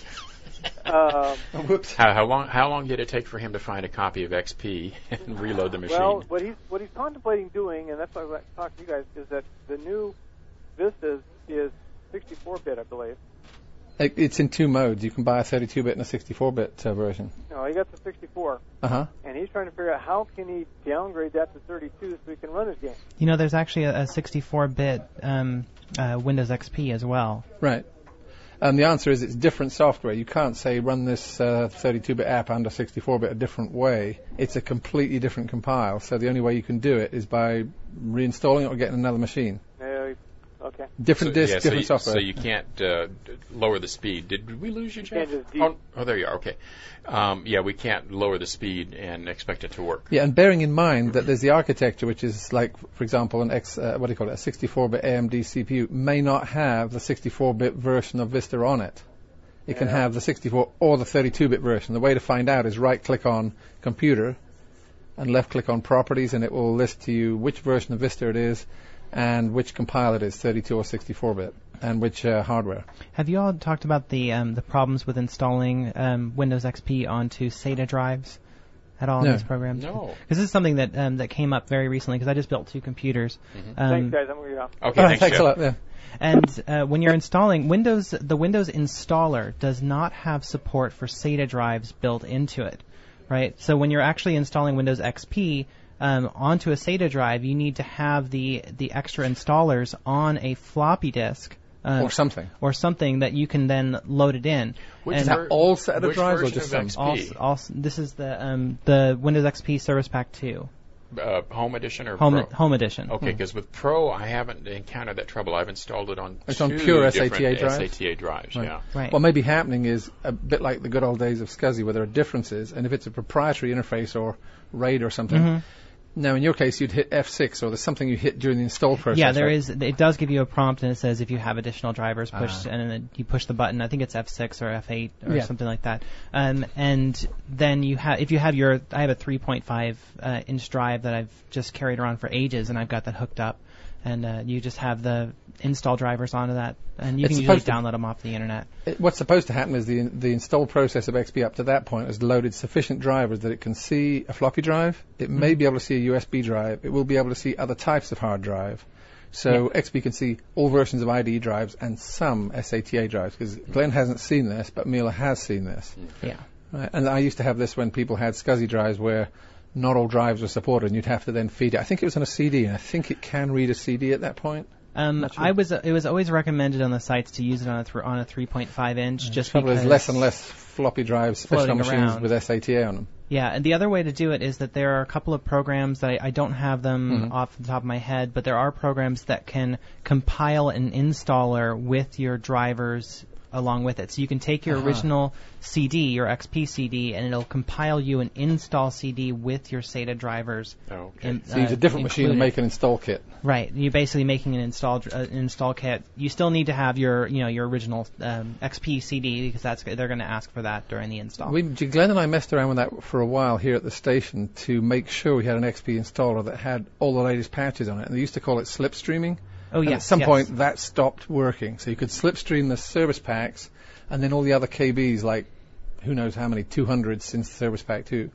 it. Whoops. How long did it take for him to find a copy of XP and reload the machine? Well, what he's contemplating doing, and that's why I would like to talk to you guys, is that the new Vista is 64-bit, I believe. It's in 2 modes. You can buy a 32-bit and a 64-bit version. No, he got the 64, Uh-huh. and he's trying to figure out how can he downgrade that to 32 so he can run his game. There's actually a 64-bit Windows XP as well. Right. The answer is it's different software. You can't say run this 32-bit app under 64-bit a different way. It's a completely different compile. So the only way you can do it is by reinstalling it or getting another machine. Okay. Different disk, different software. So you can't lower the speed. Did we lose you, Jeff? Oh, there you are. Okay. We can't lower the speed and expect it to work. Yeah, and bearing in mind that there's the architecture, which is like, for example, a 64-bit AMD CPU may not have the 64-bit version of Vista on it. It can have the 64 or the 32-bit version. The way to find out is right-click on Computer and left-click on Properties, and it will list to you which version of Vista it is and which compile it is, 32 or 64-bit, and which hardware. Have you all talked about the problems with installing Windows XP onto SATA drives at all in these programs? No. Because this is something that came up very recently, because I just built 2 computers. Thanks, guys. I'm going to get off. Okay, Thanks Jeff. a lot. Yeah. And when you're installing Windows, the Windows installer does not have support for SATA drives built into it, right? So when you're actually installing Windows XP, onto a SATA drive, you need to have the extra installers on a floppy disk. Or something that you can then load it in. Is that all SATA drives or just some? All, this is the Windows XP Service Pack 2. Home edition or Home Pro? Home edition. Okay, because with Pro, I haven't encountered that trouble. I've installed it on pure different SATA drives. Right. Yeah. Right. What may be happening is a bit like the good old days of SCSI, where there are differences, and if it's a proprietary interface or RAID or something. Now, in your case, you'd hit F6, or there's something you hit during the install process. Yeah, there is. It does give you a prompt, and it says if you have additional drivers, push, and then you push the button. I think it's F6 or F8 or something like that. And then if you have I have a 3.5 inch drive that I've just carried around for ages, and I've got that hooked up. And you just have the install drivers onto that, and you can usually download them off the internet. What's supposed to happen is the install process of XP up to that point has loaded sufficient drivers that it can see a floppy drive. It may be able to see a USB drive. It will be able to see other types of hard drive. So XP can see all versions of IDE drives and some SATA drives, because Glenn hasn't seen this, but Mila has seen this. Yeah. Right. And I used to have this when people had SCSI drives where not all drives were supported, and you'd have to then feed it. I think it was on a CD, and I think it can read a CD at that point. It was always recommended on the sites to use it on a 3.5 inch, just because there's less and less floppy drives, especially on machines around with SATA on them. Yeah, and the other way to do it is that there are a couple of programs that I don't have them off the top of my head, but there are programs that can compile an installer with your drivers along with it. So you can take your original CD, your XP CD, and it'll compile you an install CD with your SATA drivers. Okay. So use a different machine and make an install kit. Right. You're basically making an install kit. You still need to have your original XP CD, because they're going to ask for that during the install. Glenn and I messed around with that for a while here at the station to make sure we had an XP installer that had all the latest patches on it. And they used to call it slipstreaming. Oh, and yes. At some point, that stopped working. So you could slipstream the service packs, and then all the other KBs, like who knows how many, 200 since the Service Pack 2.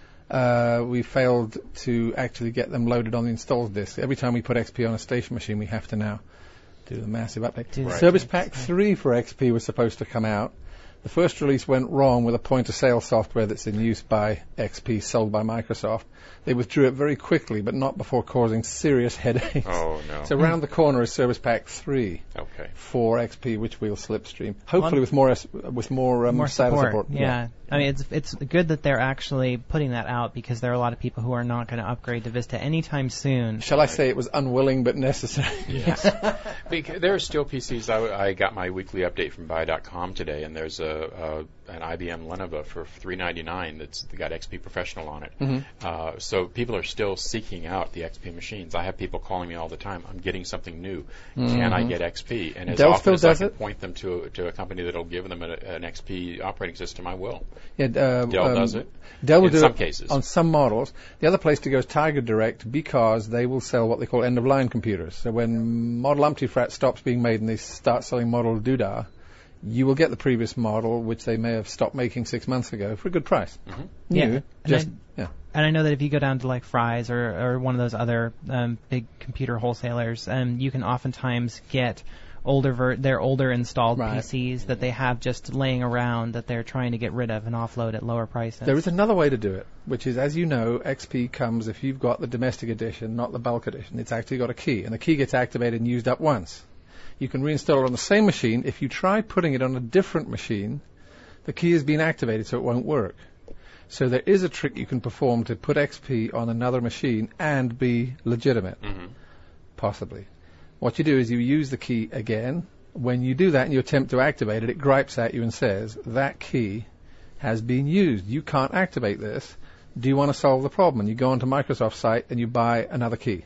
We failed to actually get them loaded on the installed disk. Every time we put XP on a station machine, we have to now do the massive update. Service Pack 3 for XP was supposed to come out. The first release went wrong with a point-of-sale software that's in use by XP, sold by Microsoft. They withdrew it very quickly, but not before causing serious headaches. Oh, no. So around the corner is Service Pack 3 for XP, which we'll slipstream. Hopefully with more SATA support. Yeah. I mean, it's good that they're actually putting that out, because there are a lot of people who are not going to upgrade to Vista anytime soon. Shall I say it was unwilling but necessary? Yes. Because there are still PCs. I got my weekly update from Buy.com today, and there's an IBM Lenovo for $399 that's got XP Professional on it. So people are still seeking out the XP machines. I have people calling me all the time. I'm getting something new. Can I get XP? And as Dell often still as I does can point them to a company that'll give them an XP operating system, I will. Yeah, Dell does it. Dell will in do some it cases. On some models. The other place to go is Tiger Direct, because they will sell what they call end-of-line computers. So when Model Umpty-Frat stops being made and they start selling Model Doodah, you will get the previous model, which they may have stopped making 6 months ago, for a good price. New, and I know that if you go down to like Fry's or one of those other big computer wholesalers, you can oftentimes get their older installed PCs that they have just laying around that they're trying to get rid of and offload at lower prices. There is another way to do it, which is, as you know, XP comes if you've got the domestic edition, not the bulk edition. It's actually got a key, and the key gets activated and used up once. You can reinstall it on the same machine. If you try putting it on a different machine, the key has been activated, so it won't work. So there is a trick you can perform to put XP on another machine and be legitimate, possibly. What you do is you use the key again. When you do that and you attempt to activate it, it gripes at you and says, that key has been used. You can't activate this. Do you want to solve the problem? And you go onto Microsoft's site and you buy another key.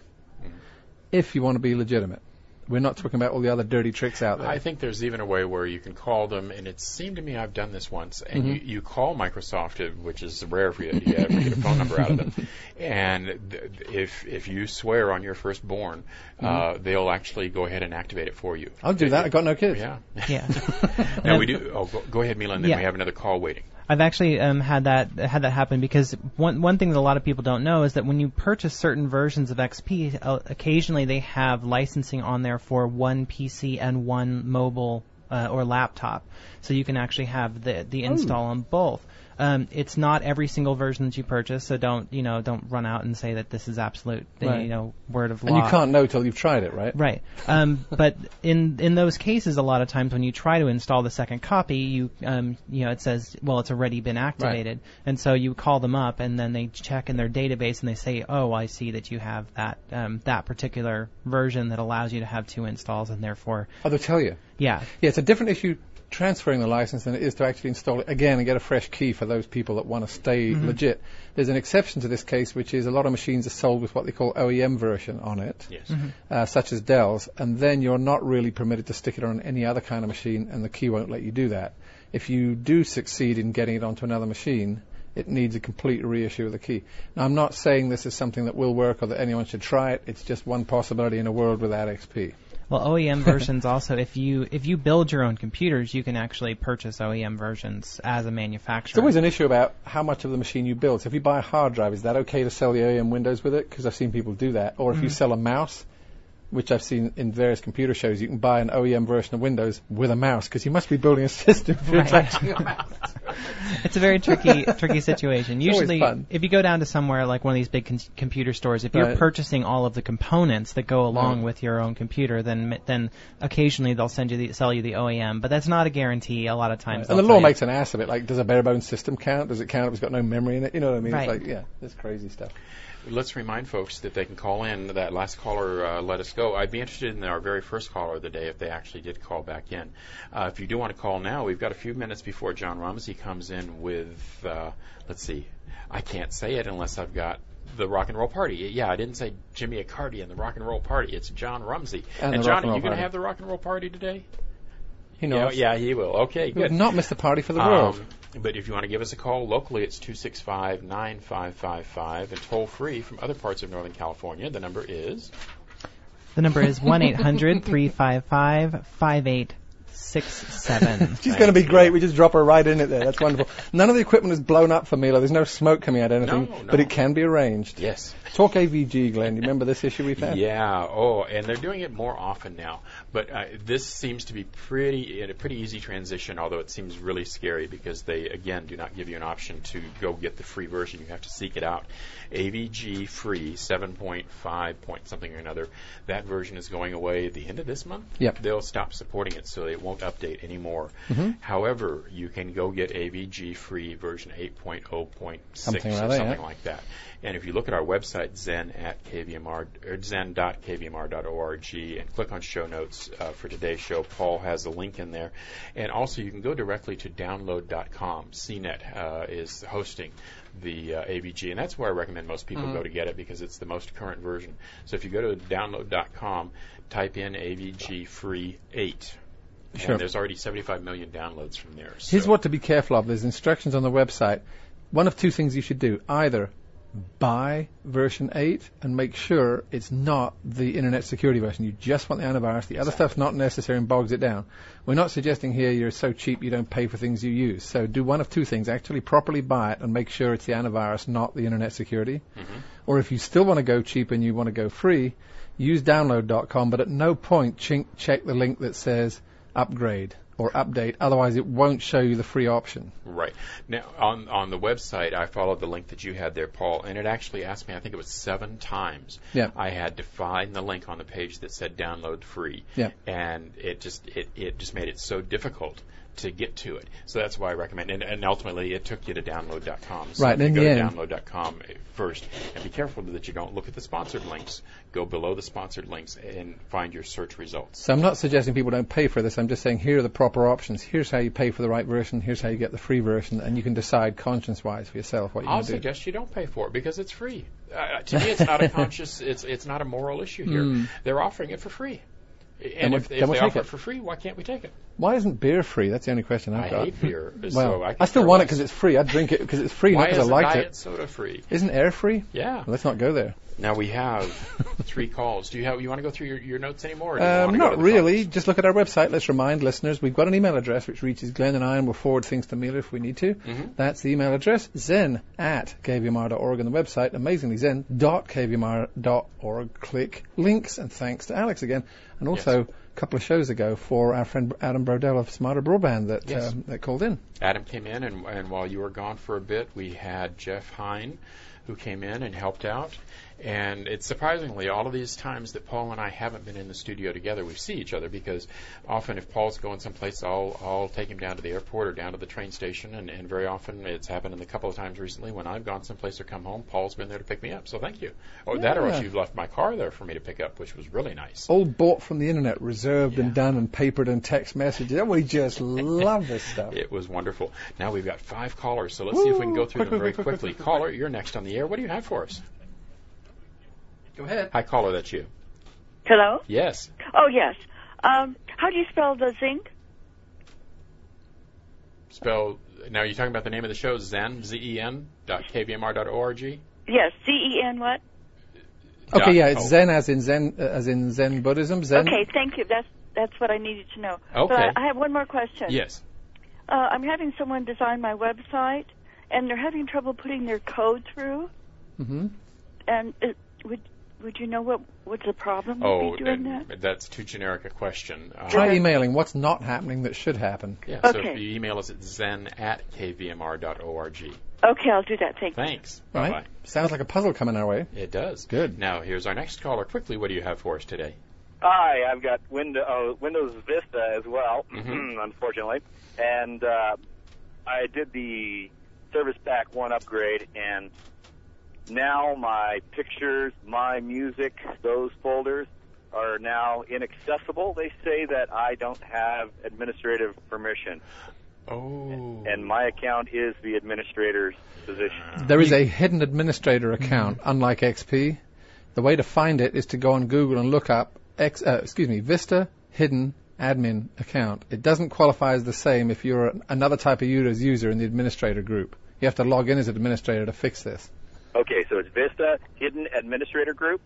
If you want to be legitimate. We're not talking about all the other dirty tricks out there. I think there's even a way where you can call them, and it seemed to me I've done this once, and you call Microsoft, which is rare for you to ever get a phone number out of them, and if you swear on your firstborn, they'll actually go ahead and activate it for you. I'll do that. I've got no kids. Yeah. Now we do. Oh, go ahead, Mila, and then we have another call waiting. I've actually had that happen, because one thing that a lot of people don't know is that when you purchase certain versions of XP, occasionally they have licensing on there for one PC and one mobile or laptop, so you can actually have the install on both. It's not every single version that you purchase, so don't run out and say that this is absolute, word of law. And you can't know till you've tried it, right? Right. But in those cases, a lot of times when you try to install the second copy, it says, well, it's already been activated, and so you call them up, and then they check in their database and they say, oh, I see that you have that particular version that allows you to have 2 installs, and therefore. Oh, they'll tell you. Yeah. Yeah, it's a different issue transferring the license than it is to actually install it again and get a fresh key for those people that want to stay legit. There's an exception to this case, which is a lot of machines are sold with what they call OEM version on it, such as Dell's, and then you're not really permitted to stick it on any other kind of machine, and the key won't let you do that. If you do succeed in getting it onto another machine, it needs a complete reissue of the key. Now, I'm not saying this is something that will work or that anyone should try it. It's just one possibility in a world without XP. Well, OEM versions also, if you build your own computers, you can actually purchase OEM versions as a manufacturer. There's always an issue about how much of the machine you build. So if you buy a hard drive, is that okay to sell the OEM Windows with it? Because I've seen people do that. Or if you sell a mouse, which I've seen in various computer shows, you can buy an OEM version of Windows with a mouse, because you must be building a system for attaching a mouse. It's a very tricky situation. Usually, if you go down to somewhere like one of these big computer stores, if you're purchasing all of the components that go along with your own computer, then occasionally they'll sell you the OEM, but that's not a guarantee. A lot of times, and the law makes an ass of it. Like, does a bare bones system count? Does it count if it's got no memory in it? You know what I mean? Right. It's like, it's crazy stuff. Let's remind folks that they can call in. That last caller let us go. I'd be interested in our very first caller of the day if they actually did call back in. If you do want to call now, we've got a few minutes before John Rumsey comes in with, let's see, I can't say it unless I've got the Rock and Roll Party. Yeah, I didn't say Jimmy Accardi and the Rock and Roll Party. It's John Rumsey. And John, are you going to have the Rock and Roll Party today? He knows. Yeah, he will. Okay, good. He would not miss the party for the world. But if you want to give us a call locally, it's 265-9555, and toll free from other parts of Northern California. The number is 1-800-355-5867. She's going to be great. We just drop her right in it there. That's wonderful. None of the equipment is blown up for Mila. There's no smoke coming out of anything, but it can be arranged. Yes. Talk AVG, Glenn. You remember this issue we've had? Yeah. Oh, and they're doing it more often now. But this seems to be a pretty easy transition, although it seems really scary because they, again, do not give you an option to go get the free version. You have to seek it out. AVG free 7.5 point something or another. That version is going away at the end of this month. Yep. They'll stop supporting it, so it won't update anymore. However, you can go get AVG free version 8.0.6 something like that. And if you look at our website, zen.kvmr.org, and click on show notes for today's show, Paul has a link in there. And also, you can go directly to download.com. CNET is hosting the AVG, and that's where I recommend most people go to get it because it's the most current version. So if you go to download.com, type in AVG free 8. Sure. And there's already 75 million downloads from there. So. Here's what to be careful of. There's instructions on the website. One of two things you should do. Either buy version 8 and make sure it's not the internet security version. You just want the antivirus. The other stuff's not necessary and bogs it down. We're not suggesting here you're so cheap you don't pay for things you use. So do one of two things. Actually properly buy it and make sure it's the antivirus, not the internet security. Or if you still want to go cheap and you want to go free, use download.com, but at no point check the link that says upgrade or update, otherwise it won't show you the free option. Right. Now, on the website, I followed the link that you had there, Paul, and it actually asked me, I think it was 7 times, I had to find the link on the page that said download free. And it just made it so difficult to get to it. So that's why I recommend, and ultimately it took you to download.com. So right, you go to end. download.com first, and be careful that you don't look at the sponsored links. Go below the sponsored links and find your search results. So I'm not suggesting people don't pay for this. I'm just saying here are the proper options. Here's how you pay for the right version. Here's how you get the free version, and you can decide conscience-wise for yourself what you want to do. I'll suggest you don't pay for it because it's free. To me, it's not a conscious, it's not a moral issue here. They're offering it for free. And if they offer it for free, why can't we take it? Why isn't beer free? That's the only question I've got. I hate beer. Well, so I still want it because it's free. I'd drink it because it's free, not because I liked it. Why isn't diet soda free? Isn't air free? Yeah. Well, let's not go there. Now we have 3 calls. You want to go through your notes anymore? Or do you not really. Just look at our website. Let's remind listeners we've got an email address which reaches Glenn and I, and we'll forward things to Mila if we need to. That's the email address, zen@kvmr.org, and the website, amazingly, zen.kvmr.org. Click links, and thanks to Alex again. And also, couple of shows ago for our friend Adam Brodell of Smarter Broadband that called in. Adam came in, and while you were gone for a bit, we had Jeff Hine, who came in and helped out. And it's surprisingly, all of these times that Paul and I haven't been in the studio together, we see each other, because often if Paul's going someplace, I'll take him down to the airport or down to the train station, and very often it's happened in a couple of times recently when I've gone someplace or come home, Paul's been there to pick me up, so thank you. Or that, or else you've left my car there for me to pick up, which was really nice. All bought from the internet, reserved and done and papered and text messages. We just love this stuff. It was wonderful. Now we've got 5 callers, so let's see if we can go through them very quickly. Caller, you're next on the air. What do you have for us? Go ahead. Hi, caller, that's you. Hello? Yes. Oh, yes. How do you spell the zinc? Now you're talking about the name of the show, Zen, zen.kvmr.org? Yes, Z-E-N what? Okay, yeah, it's Zen as in Zen Buddhism. Zen. Okay, thank you. That's what I needed to know. Okay. But I have one more question. Yes. I'm having someone design my website, and they're having trouble putting their code through. Mm-hmm. And would you know what's the problem with doing that? That's too generic a question. Try emailing what's not happening that should happen. Yeah, okay. So if you email us at zen@kvmr.org. Okay, I'll do that. Thank you. Thanks. Right. Bye-bye. Sounds like a puzzle coming our way. It does. Good. Now, here's our next caller. Quickly, what do you have for us today? Hi, I've got Windows Vista as well, unfortunately. And I did the Service Pack 1 upgrade, and now my pictures, my music, those folders are now inaccessible. They say that I don't have administrative permission. Oh. And my account is the administrator's position. There is a hidden administrator account, unlike XP. The way to find it is to go on Google and look up Vista hidden admin account. It doesn't qualify as the same if you're another type of user in the administrator group. You have to log in as an administrator to fix this. Okay, so it's Vista Hidden Administrator Group?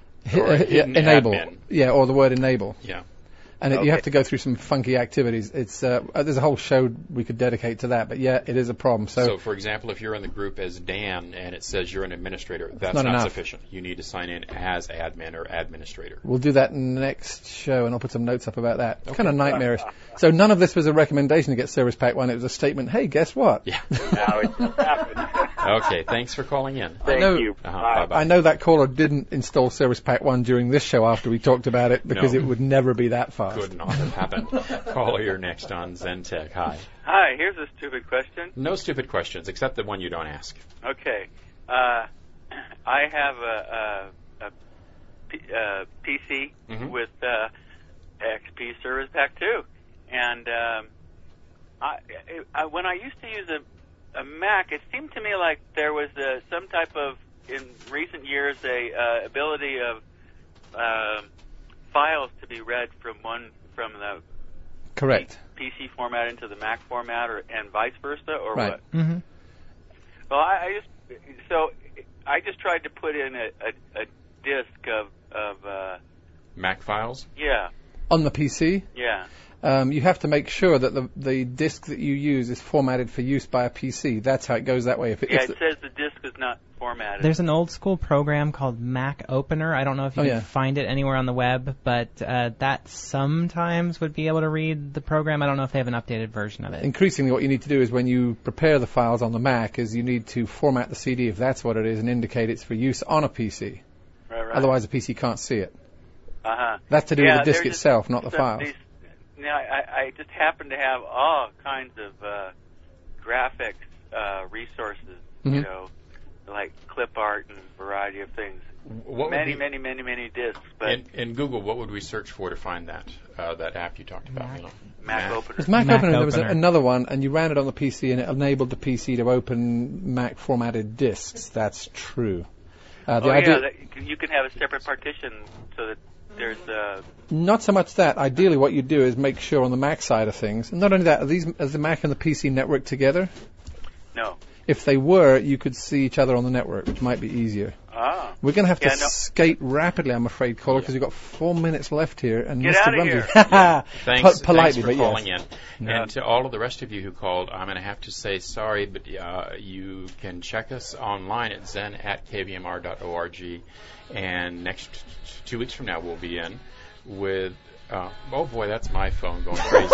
Enable. Admin. Yeah, or the word enable. Yeah. And you have to go through some funky activities. It's there's a whole show we could dedicate to that, but yeah, it is a problem. So, for example, if you're in the group as Dan and it says you're an administrator, that's not sufficient. You need to sign in as admin or administrator. We'll do that next show, and I'll put some notes up about that. Okay. Kind of nightmarish. So none of this was a recommendation to get Service Pack 1. It was a statement, hey, guess what? Yeah. Now it just happened. Okay, thanks for calling in. Thank you. Bye-bye. I know that caller didn't install Service Pack 1 during this show after we talked about it, because it would never be that fast. Could not have happened. Caller, you're next on ZenTech. Hi. Hi, here's a stupid question. No stupid questions, except the one you don't ask. Okay. I have a PC with XP Service Pack 2. And when I used to use a Mac, it seemed to me like there was some type of, in recent years, a ability of files to be read from the Correct. PC format into the Mac format, and vice versa, or right. what? Mm-hmm. Well, I just tried to put in a disk of Mac files. Yeah. On the PC. Yeah. You have to make sure that the disk that you use is formatted for use by a PC. That's how it goes that way. It says the disk is not formatted. There's an old school program called Mac Opener. I don't know if you can find it anywhere on the web, but that sometimes would be able to read the program. I don't know if they have an updated version of it. Increasingly, what you need to do is when you prepare the files on the Mac is you need to format the CD, if that's what it is, and indicate it's for use on a PC. Right. Otherwise, the PC can't see it. Uh-huh. That's to do with the disk itself, not the files. I just happen to have all kinds of graphics resources, you know, like clip art and a variety of things. Many disks. But in Google, what would we search for to find that app you talked about? Mac Opener. There's Mac Opener. There was another one, and you ran it on the PC, and it enabled the PC to open Mac formatted disks. That's true. You can have a separate partition so that there's not so much that. Ideally, what you do is make sure on the Mac side of things, and not only that, is the Mac and the PC networked together? No. If they were, you could see each other on the network, which might be easier. Ah. We're going to have to skate rapidly, I'm afraid, caller, because we've got 4 minutes left here. And Get Mr. out of here. Thanks, politely, thanks for but calling in. Yeah. And to all of the rest of you who called, I'm going to have to say sorry, but you can check us online at zen@kvmr.org. And next 2 weeks from now, we'll be in with Oh boy, that's my phone going crazy.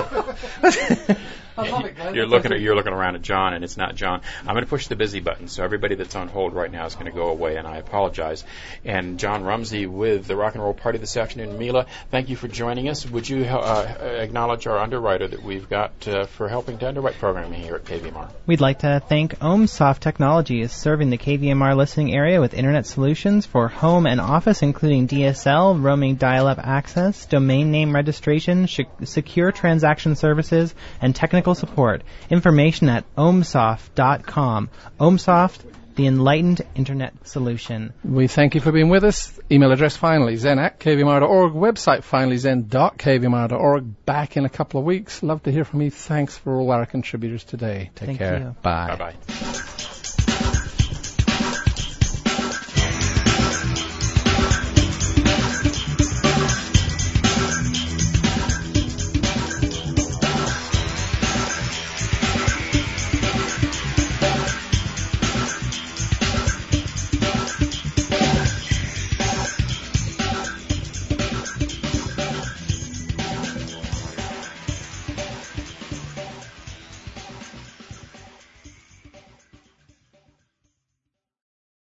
I love it, Glenn. You're looking around at John, and it's not John. I'm going to push the busy button, so everybody that's on hold right now is going to go away, and I apologize. And John Rumsey with the Rock and Roll Party this afternoon. Mila, thank you for joining us. Would you acknowledge our underwriter that we've got for helping to underwrite programming here at KVMR? We'd like to thank OhmSoft Technologies, serving the KVMR listening area with internet solutions for home and office, including DSL, roaming dial-up access, domain name registration, secure transaction services, and technical support. Information at ohmsoft.com. OhmSoft, the enlightened internet solution. We thank you for being with us. Email address finally, zen@kvmr.org. Website finally, zen.kvmr.org. Back in a couple of weeks. Love to hear from you. Thanks for all our contributors today. Take care. You. Bye. Bye-bye.